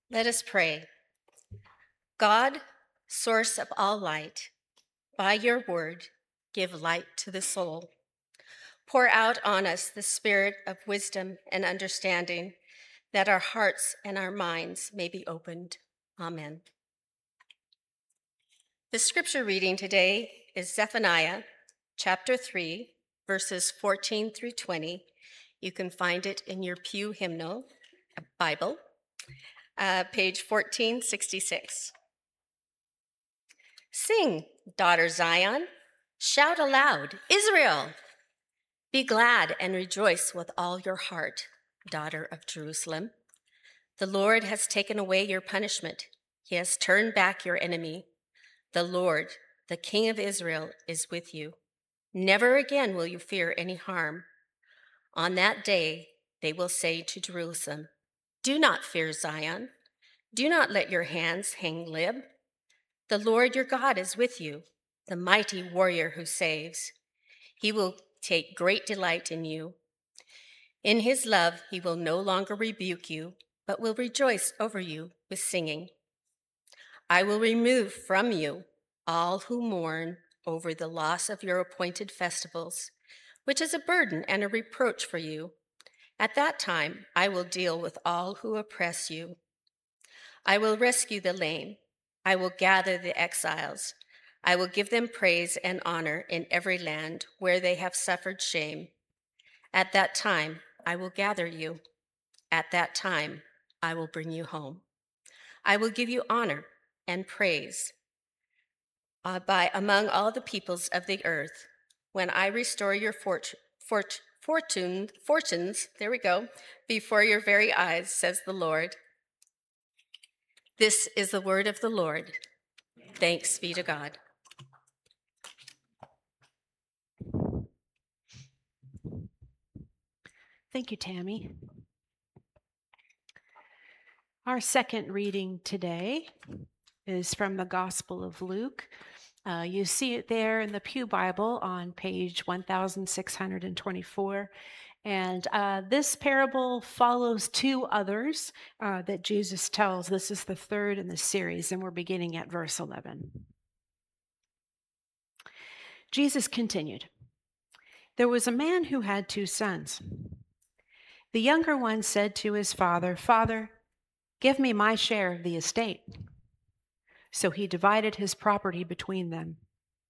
Let us pray. God, source of all light, by your word, give light to the soul. Pour out on us the spirit of wisdom and understanding, that our hearts and our minds may be opened. Amen. The scripture reading today is Zephaniah chapter 3, verses 14 through 20. You can find it in your Pew Hymnal Bible, page 1466. Sing, daughter Zion, shout aloud, Israel! Be glad and rejoice with all your heart, daughter of Jerusalem. The Lord has taken away your punishment. He has turned back your enemy. The Lord, the King of Israel, is with you. Never again will you fear any harm. On that day, they will say to Jerusalem, do not fear Zion. Do not let your hands hang limp. The Lord your God is with you, the mighty warrior who saves. He will take great delight in you. In his love, he will no longer rebuke you, but will rejoice over you with singing. I will remove from you all who mourn over the loss of your appointed festivals, which is a burden and a reproach for you. At that time, I will deal with all who oppress you. I will rescue the lame. I will gather the exiles. I will give them praise and honor in every land where they have suffered shame. At that time, I will gather you. At that time, I will bring you home. I will give you honor and praise by among all the peoples of the earth. When I restore your fortunes, there we go, before your very eyes, says the Lord. This is the word of the Lord. Thanks be to God. Thank you, Tammy. Our second reading today is from the Gospel of Luke. You see it there in the Pew Bible on page 1624. And this parable follows two others that Jesus tells. This is the third in the series, and we're beginning at verse 11. Jesus continued, there was a man who had 2 sons. The younger one said to his father, Father, give me my share of the estate. So he divided his property between them.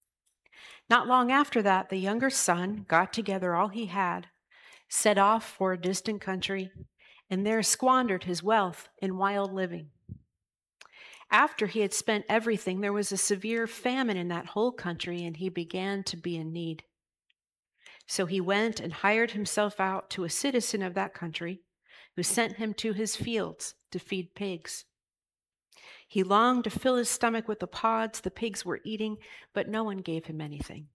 Not long after that, the younger son got together all he had, set off for a distant country, and there squandered his wealth in wild living. After he had spent everything, there was a severe famine in that whole country, and he began to be in need. So he went and hired himself out to a citizen of that country, who sent him to his fields to feed pigs. He longed to fill his stomach with the pods the pigs were eating, but no one gave him anything.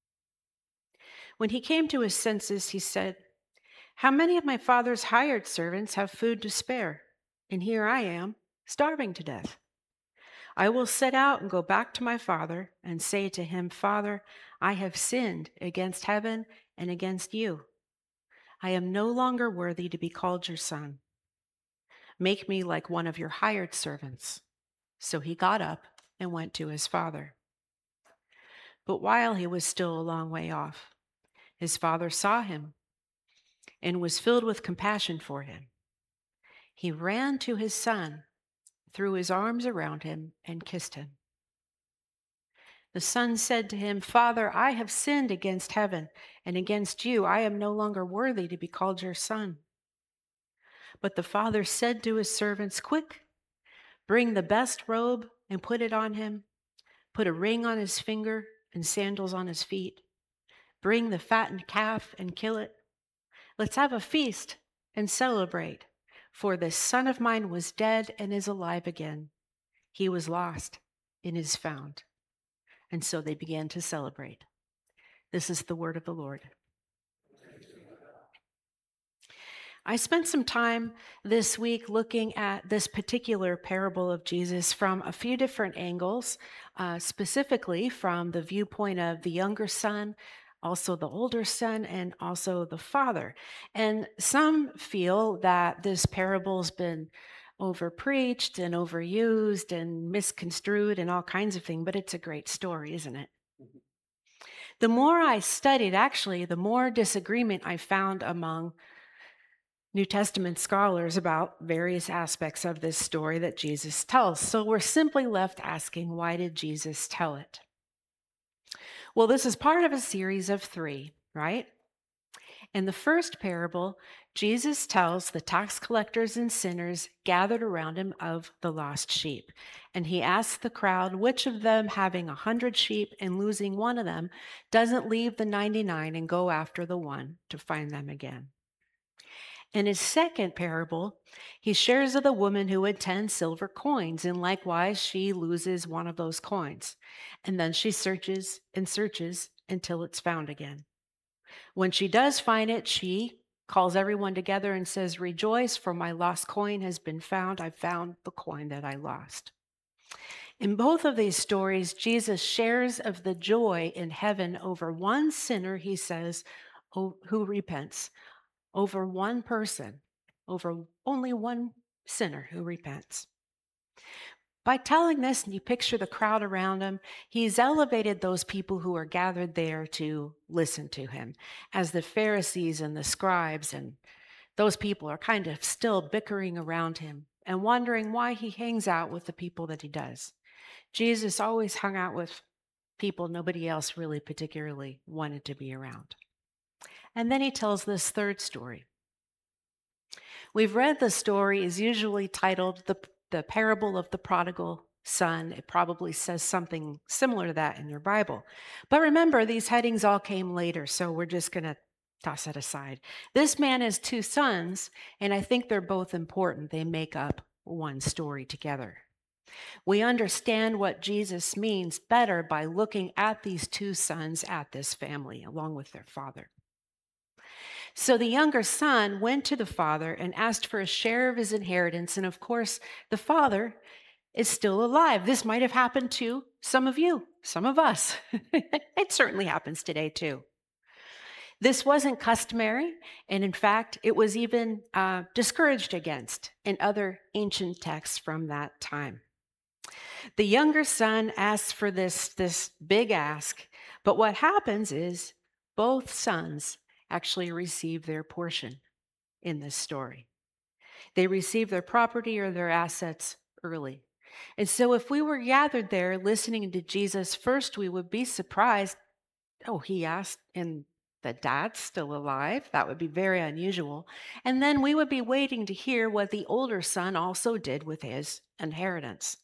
When he came to his senses, he said, how many of my father's hired servants have food to spare? And here I am, starving to death. I will set out and go back to my father and say to him, Father, I have sinned against heaven and against you. I am no longer worthy to be called your son. Make me like one of your hired servants. So he got up and went to his father. But while he was still a long way off, his father saw him and was filled with compassion for him. He ran to his son, threw his arms around him, and kissed him. The son said to him, Father, I have sinned against heaven and against you. I am no longer worthy to be called your son. But the father said to his servants, quick, bring the best robe and put it on him. Put a ring on his finger and sandals on his feet. Bring the fattened calf and kill it. Let's have a feast and celebrate. For this son of mine was dead and is alive again. He was lost and is found. And so they began to celebrate. This is the word of the Lord. I spent some time this week looking at this particular parable of Jesus from a few different angles, specifically from the viewpoint of the younger son, also the older son, and also the father. And some feel that this parable's been overpreached and overused and misconstrued and all kinds of things, but it's a great story, isn't it? The more I studied, actually, the more disagreement I found among New Testament scholars about various aspects of this story that Jesus tells. So we're simply left asking, why did Jesus tell it? Well, this is part of a series of 3, right? In the first parable, Jesus tells the tax collectors and sinners gathered around him of the lost sheep. And he asks the crowd which of them, having 100 sheep and losing one of them, doesn't leave the 99 and go after the one to find them again. In his second parable, he shares of the woman who had 10 silver coins, and likewise she loses one of those coins. And then she searches and searches until it's found again. When she does find it, she calls everyone together and says, "Rejoice, for my lost coin has been found. I found the coin that I lost." In both of these stories, Jesus shares of the joy in heaven over one sinner, he says, who repents, over one person, over only one sinner who repents. By telling this, and you picture the crowd around him, he's elevated those people who are gathered there to listen to him, as the Pharisees and the scribes and those people are kind of still bickering around him and wondering why he hangs out with the people that he does. Jesus always hung out with people nobody else really particularly wanted to be around. And then he tells this third story. We've read the story is usually titled the parable of the prodigal son. It probably says something similar to that in your Bible. But remember, these headings all came later, so we're just going to toss that aside. This man has 2 sons, and I think they're both important. They make up one story together. We understand what Jesus means better by looking at these 2 sons at this family, along with their father. So the younger son went to the father and asked for a share of his inheritance. And of course, the father is still alive. This might have happened to some of you, some of us. It certainly happens today too. This wasn't customary, and in fact, it was even discouraged against in other ancient texts from that time. The younger son asks for this big ask, but what happens is both sons actually receive their portion in this story. They receive their property or their assets early. And so if we were gathered there listening to Jesus first, we would be surprised. Oh, he asked, and the dad's still alive. That would be very unusual. And then we would be waiting to hear what the older son also did with his inheritance.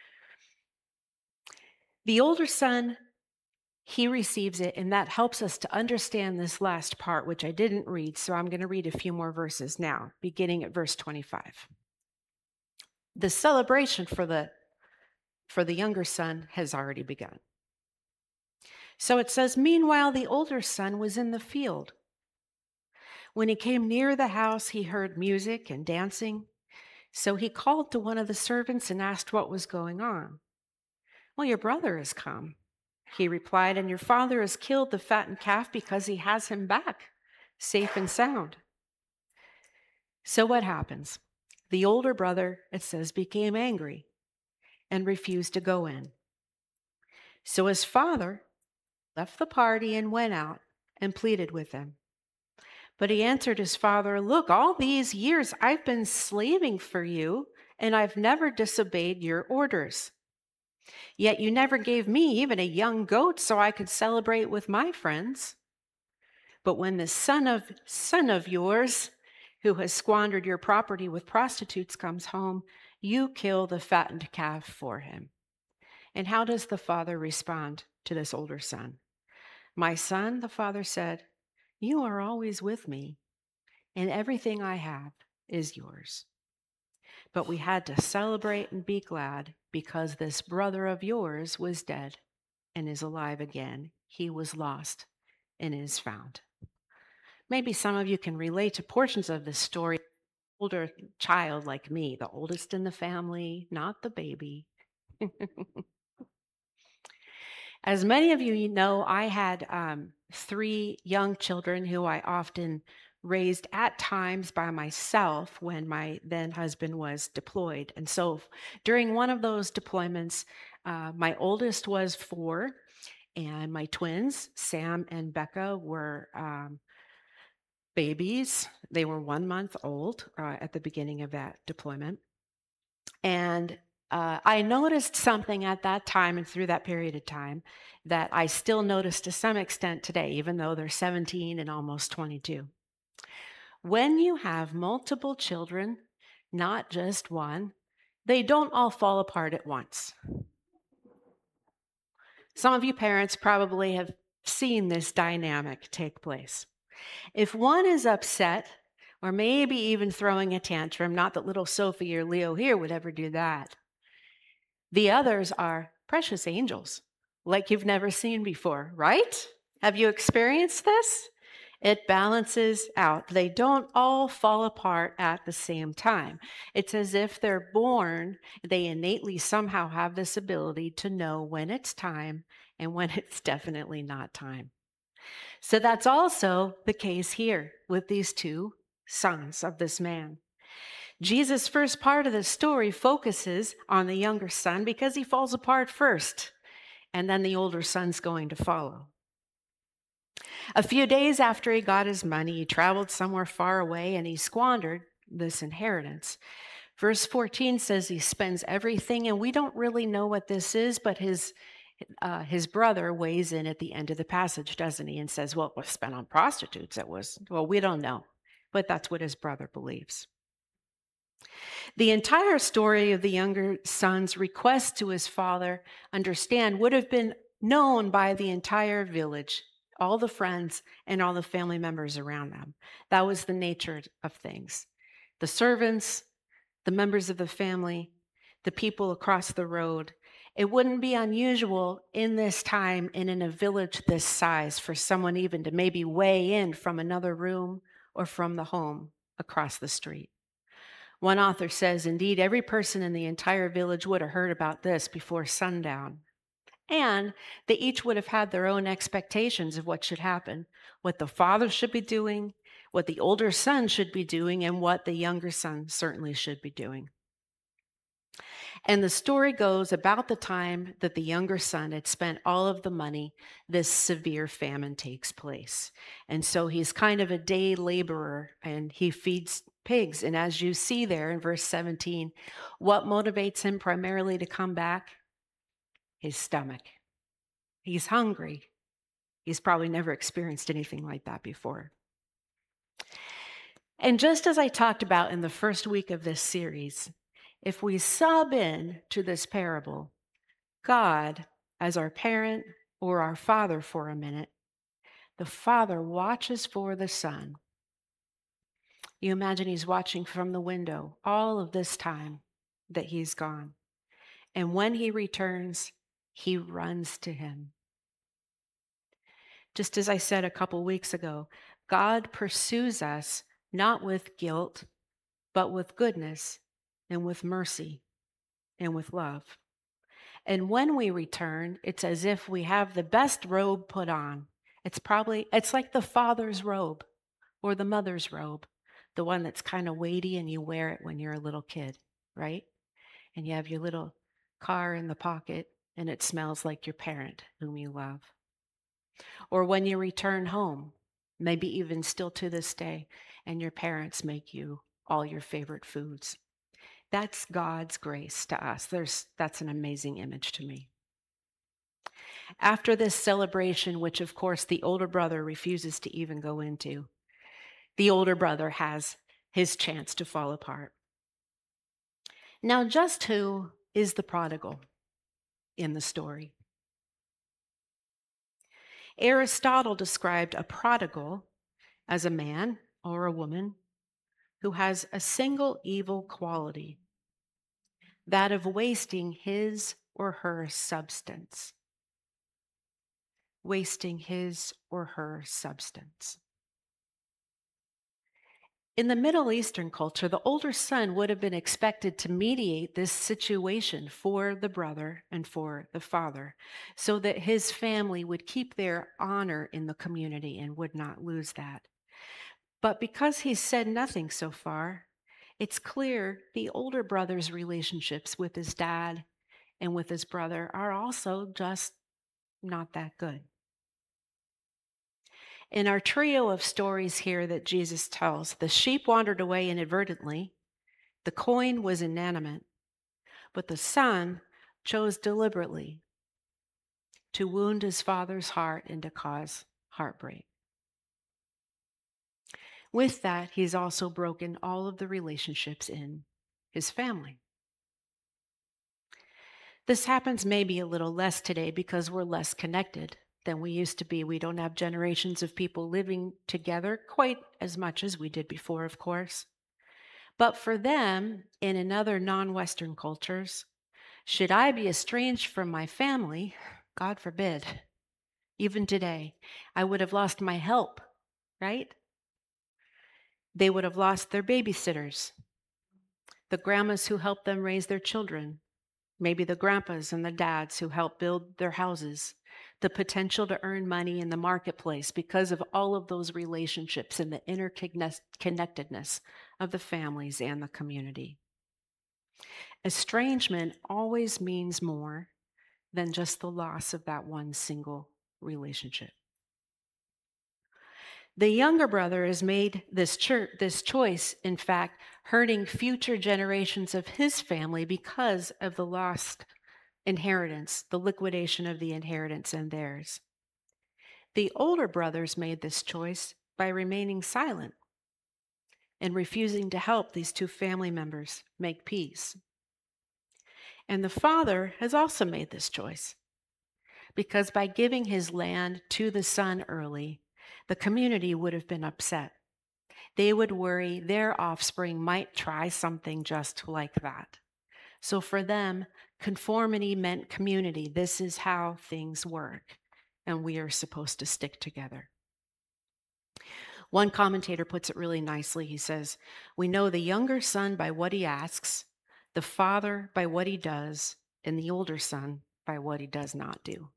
The older son, he receives it, and that helps us to understand this last part, which I didn't read, so I'm going to read a few more verses now, beginning at verse 25. The celebration for the younger son has already begun. So it says, "Meanwhile, the older son was in the field. When he came near the house, he heard music and dancing. So he called to one of the servants and asked what was going on. 'Well, your brother has come,' he replied, 'and your father has killed the fattened calf because he has him back, safe and sound.' So what happens? The older brother, it says, became angry and refused to go in. So his father left the party and went out and pleaded with him. But he answered his father, 'Look, all these years I've been slaving for you, and I've never disobeyed your orders. Yet you never gave me even a young goat so I could celebrate with my friends. But when this son of yours, who has squandered your property with prostitutes, comes home, you kill the fattened calf for him.' And how does the father respond to this older son? 'My son,' the father said, 'you are always with me, and everything I have is yours. But we had to celebrate and be glad because this brother of yours was dead and is alive again. He was lost and is found.'" Maybe some of you can relate to portions of this story. Older child like me, the oldest in the family, not the baby. As many of you know, I had 3 young children who I often raised at times by myself when my then husband was deployed. And so during one of those deployments, my oldest was 4, and my twins, Sam and Becca, were babies. They were 1 month old at the beginning of that deployment. And I noticed something at that time and through that period of time that I still notice to some extent today, even though they're 17 and almost 22. When you have multiple children, not just one, they don't all fall apart at once. Some of you parents probably have seen this dynamic take place. If one is upset, or maybe even throwing a tantrum, not that little Sophie or Leo here would ever do that, the others are precious angels, like you've never seen before, right? Have you experienced this? It balances out. They don't all fall apart at the same time. It's as if they're born, they innately somehow have this ability to know when it's time and when it's definitely not time. So that's also the case here with these 2 sons of this man. Jesus' first part of the story focuses on the younger son because he falls apart first, and then the older son's going to follow. A few days after he got his money, he traveled somewhere far away and he squandered this inheritance. Verse 14 says he spends everything, and we don't really know what this is, but his brother weighs in at the end of the passage, doesn't he, and says, well, it was spent on prostitutes. We don't know, but that's what his brother believes. The entire story of the younger son's request to his father understand would have been known by the entire village, all the friends and all the family members around them. That was the nature of things. The servants, the members of the family, the people across the road. It wouldn't be unusual in this time and in a village this size for someone even to maybe weigh in from another room or from the home across the street. One author says, indeed, every person in the entire village would have heard about this before sundown. And they each would have had their own expectations of what should happen, what the father should be doing, what the older son should be doing, and what the younger son certainly should be doing. And the story goes about the time that the younger son had spent all of the money, this severe famine takes place. And so he's kind of a day laborer and he feeds pigs. And as you see there in verse 17, what motivates him primarily to come back? His stomach. He's hungry. He's probably never experienced anything like that before. And just as I talked about in the first week of this series, if we sub in to this parable, God as our parent or our father for a minute, the father watches for the son. You imagine he's watching from the window all of this time that he's gone. And when he returns, he runs to him. Just as I said a couple weeks ago, God pursues us not with guilt, but with goodness and with mercy and with love. And when we return, it's as if we have the best robe put on. It's like the father's robe or the mother's robe, the one that's kind of weighty and you wear it when you're a little kid, right? And you have your little car in the pocket and it smells like your parent whom you love. Or when you return home, maybe even still to this day, and your parents make you all your favorite foods. That's God's grace to us. That's an amazing image to me. After this celebration, which of course the older brother refuses to even go into, the older brother has his chance to fall apart. Now, just who is the prodigal in the story? Aristotle described a prodigal as a man or a woman who has a single evil quality, that of wasting his or her substance. Wasting his or her substance. In the Middle Eastern culture, the older son would have been expected to mediate this situation for the brother and for the father, so that his family would keep their honor in the community and would not lose that. But because he's said nothing so far, it's clear the older brother's relationships with his dad and with his brother are also just not that good. In our trio of stories here that Jesus tells, the sheep wandered away inadvertently, the coin was inanimate, but the son chose deliberately to wound his father's heart and to cause heartbreak. With that, he's also broken all of the relationships in his family. This happens maybe a little less today because we're less connected than we used to be. We don't have generations of people living together quite as much as we did before, of course. But for them, and in other non-Western cultures, should I be estranged from my family, God forbid, even today, I would have lost my help, right? They would have lost their babysitters, the grandmas who helped them raise their children, maybe the grandpas and the dads who helped build their houses, the potential to earn money in the marketplace because of all of those relationships and the interconnectedness of the families and the community. Estrangement always means more than just the loss of that one single relationship. The younger brother has made this choice, in fact, hurting future generations of his family because of the lost inheritance, the liquidation of the inheritance and theirs. The older brothers made this choice by remaining silent and refusing to help these two family members make peace. And the father has also made this choice because by giving his land to the son early, the community would have been upset. They would worry their offspring might try something just like that. So for them, conformity meant community. This is how things work, and we are supposed to stick together. One commentator puts it really nicely. He says, "We know the younger son by what he asks, the father by what he does, and the older son by what he does not do."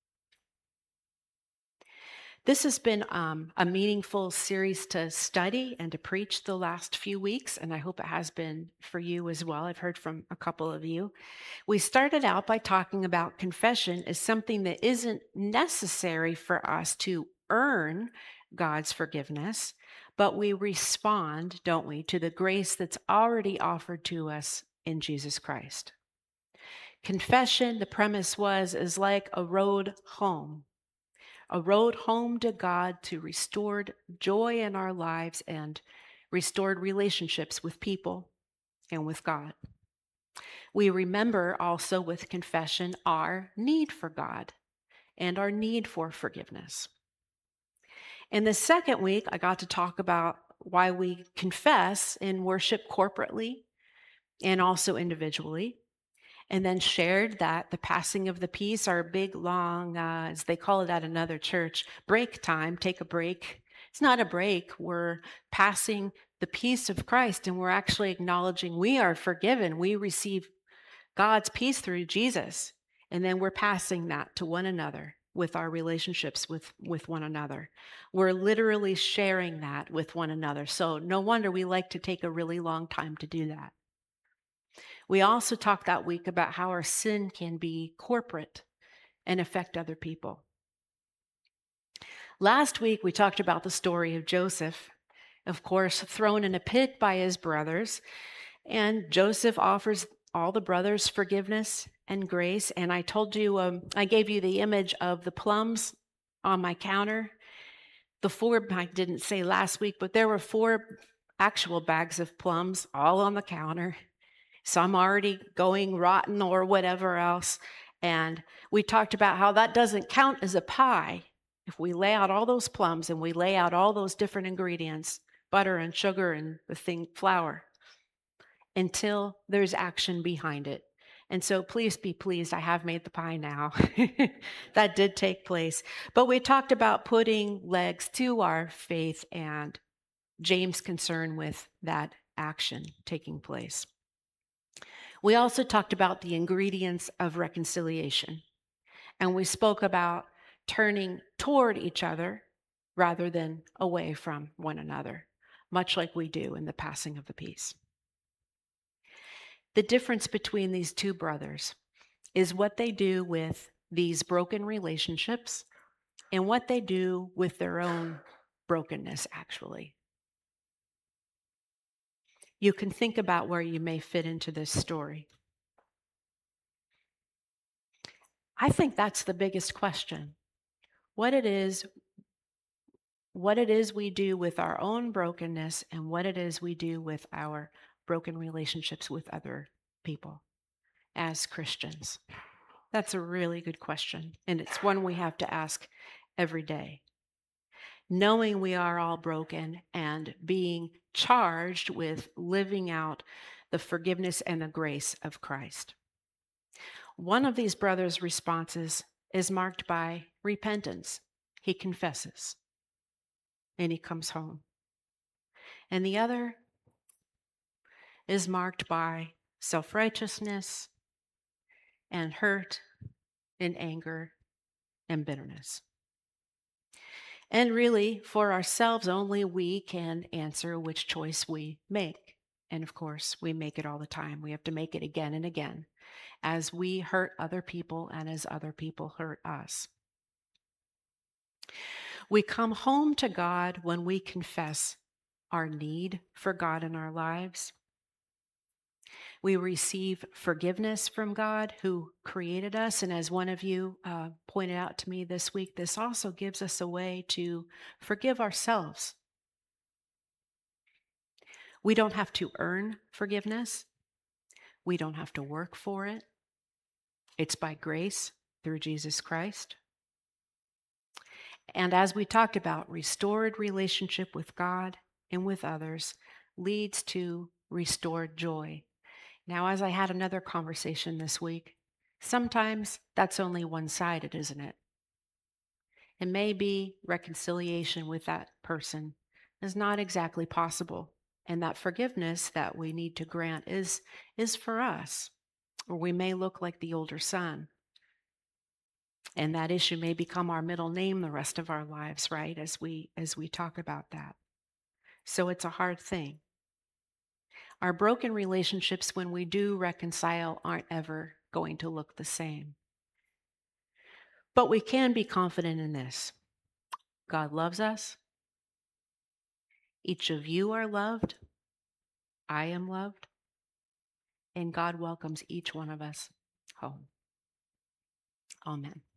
This has been a meaningful series to study and to preach the last few weeks, and I hope it has been for you as well. I've heard from a couple of you. We started out by talking about confession as something that isn't necessary for us to earn God's forgiveness, but we respond, don't we, to the grace that's already offered to us in Jesus Christ. Confession, the premise was, is like a road home. A road home to God, to restored joy in our lives and restored relationships with people and with God. We remember also with confession our need for God and our need for forgiveness. In the second week, I got to talk about why we confess and worship corporately and also individually. And then shared that the passing of the peace, our big, long, as they call it at another church, break time, take a break. It's not a break. We're passing the peace of Christ, and we're actually acknowledging we are forgiven. We receive God's peace through Jesus, and then we're passing that to one another with our relationships with one another. We're literally sharing that with one another. So no wonder we like to take a really long time to do that. We also talked that week about how our sin can be corporate and affect other people. Last week, we talked about the story of Joseph, of course, thrown in a pit by his brothers. And Joseph offers all the brothers forgiveness and grace. And I told you, I gave you the image of the plums on my counter. I didn't say last week, but there were 4 actual bags of plums all on the counter. Some already going rotten or whatever else. And we talked about how that doesn't count as a pie. If we lay out all those plums and we lay out all those different ingredients, butter and sugar and flour, until there's action behind it. And so please be pleased, I have made the pie now. That did take place. But we talked about putting legs to our faith and James' concern with that action taking place. We also talked about the ingredients of reconciliation, and we spoke about turning toward each other rather than away from one another. much like we do in the passing of the peace. The difference between these two brothers is what they do with these broken relationships and what they do with their own brokenness, actually. You can think about where you may fit into this story. I think that's the biggest question. What it is we do with our own brokenness and what it is we do with our broken relationships with other people as Christians. That's a really good question, and it's one we have to ask every day. Knowing we are all broken and being charged with living out the forgiveness and the grace of Christ. One of these brothers' responses is marked by repentance. He confesses and he comes home. And the other is marked by self-righteousness and hurt and anger and bitterness. And really, for ourselves, only we can answer which choice we make. And of course, we make it all the time. We have to make it again and again as we hurt other people and as other people hurt us. We come home to God when we confess our need for God in our lives. We receive forgiveness from God who created us. And as one of you pointed out to me this week, this also gives us a way to forgive ourselves. We don't have to earn forgiveness. We don't have to work for it. It's by grace through Jesus Christ. And as we talked about, restored relationship with God and with others leads to restored joy. Now, as I had another conversation this week, sometimes that's only one-sided, isn't it? It may be reconciliation with that person is not exactly possible, and that forgiveness that we need to grant is for us, or we may look like the older son. And that issue may become our middle name the rest of our lives, right, as we talk about that. So it's a hard thing. Our broken relationships, when we do reconcile, aren't ever going to look the same. But we can be confident in this. God loves us. Each of you are loved. I am loved. And God welcomes each one of us home. Amen.